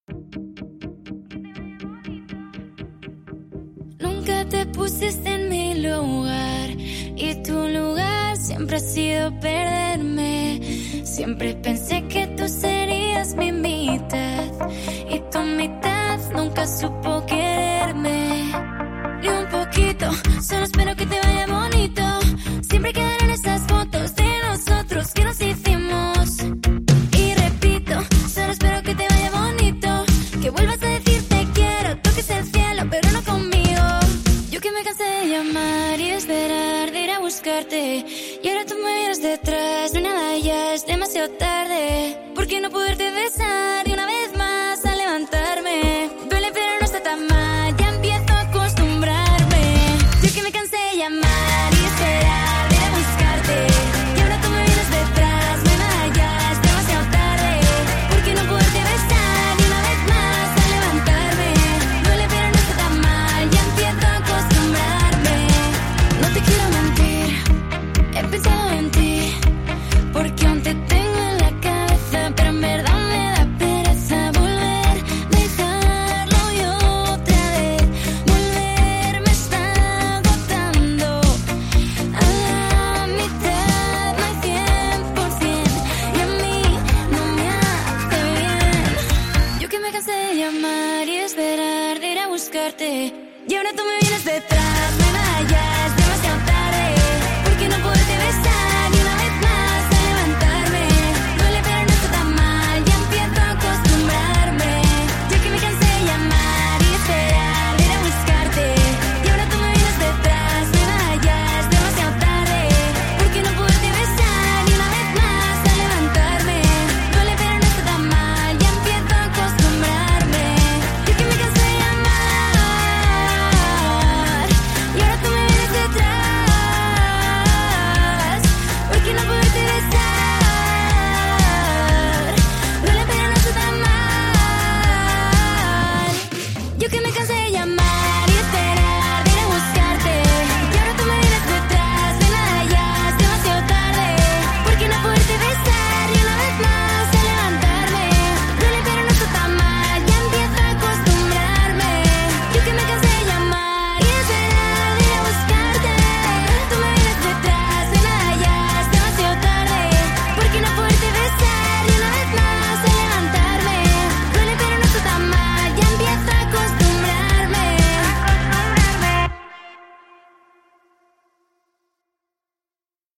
Nunca te pusiste en mi lugar y tu lugar siempre ha sido perderme. Siempre pensé que tú serías mi mitad y tu mitad nunca supo quererme. Ni un poquito, solo espero que te vaya bonito. Siempre quedarán esas fotos de nosotros que nos hicimos. Y repito, solo espero que te vaya bonito, que vuelvas a decir te quiero, toques el cielo, pero no conmigo. Yo que me cansé de llamar y de esperar, de ir a buscarte, y ahora tú me miras detrás, no hay nada ya, es demasiado tarde. ¿Por qué no poderte besar y una vez más a levantarme? Duele pero no está tan mal, ya empiezo a acostumbrarme. Yo que me cansé de llamar y de esperar, de ir a buscarte, y ahora tú me miras detrás, no hay nada ya, es demasiado tarde. ¿Por qué no poderte besar y una vez más a levantarme? Duele pero no está tan mal, ya empiezo a acostumbrarme. No te quiero mentir, he pensado en ti, porque aún te tengo en la cabeza, pero en verdad me da pereza volver, dejarlo y otra vez volver. Me está agotando a la mitad, no hay 100%, y a mí no me hace bien. Yo que me cansé de llamar y de esperar, de ir a buscarte, y ahora tú me vienes detrás, me